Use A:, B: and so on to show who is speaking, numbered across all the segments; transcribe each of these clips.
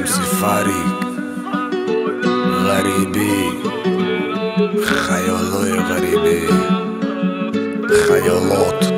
A: MC فرید غریبی خیالای غریبی خیالات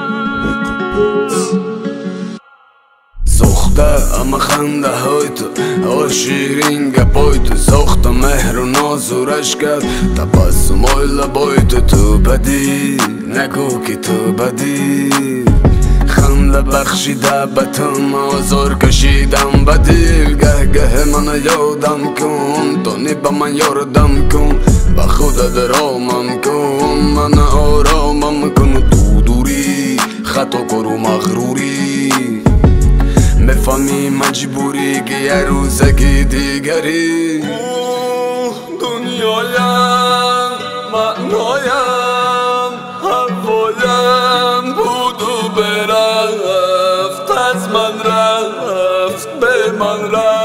A: ساخته اما خنده های تو شیرین گپای تو ساخته مهر و ناز و رشکت تبسم های لبای تو بدی نگو که تو بدی خنده بخشیده به تو آزار کشیدم به دل گه گه من یادم کن تو نی به من یاردم کن به خودت رامم کن من آرامم کن تو دوری خطا کر و مغروری میفهمی مجبوری که یه روزکی دیگری دنیایم معنایم حوایم بود و برفت از من رفت به من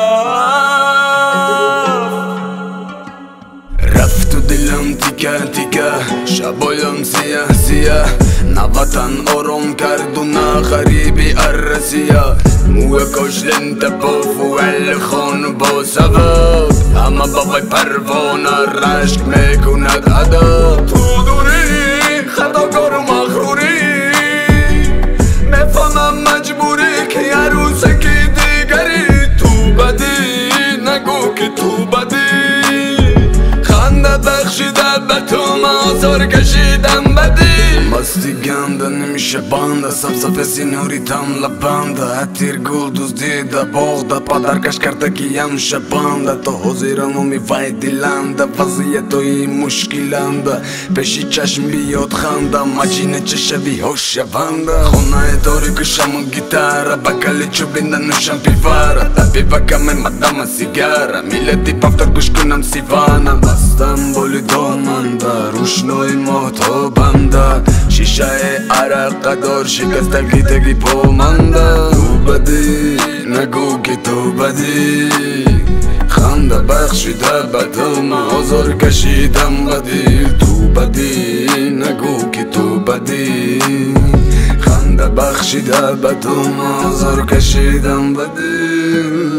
A: رفت و دلم تیکه تیکه شبایم سیاه سیاه نه وطن آرام کرد و نه غریبی عرسیه موه کشلن تپاف و خان با سبب همه بابای پروانه رشک میکند ادب تو دوری خطا کار و مغروری میفهمم مجبوری که یه روزکی دیگری تو بدی نگو که تو بدی خنده بخشیده به تو آزار کشیدم بدی مستی گنده نمیشه بنده سبسف سینوری تم لبنده اتیر گل دوز دیده باغده پدرکش کرده که همشه بنده تا حضیرانو میوای دیلنده وضعیت های مشکلنده پیشی چشم بیاد خنده مجینه چشه بیهوش شونده خونه داری کشم و گیتاره بکلی چوبینده نوشم پیواره تبی وکم مدام سیگاره میلدی پفتر گوش کنم سیوانه بستم بولی دامنده روشنای محتابنده شیشه عرق دار شکستگی تگی پامنده تو بدی نگو که تو بدی خنده بخشیده به تو آزار کشیدم بدی تو بدی نگو که تو بدی خنده بخشیده به تو آزار کشیدم بدی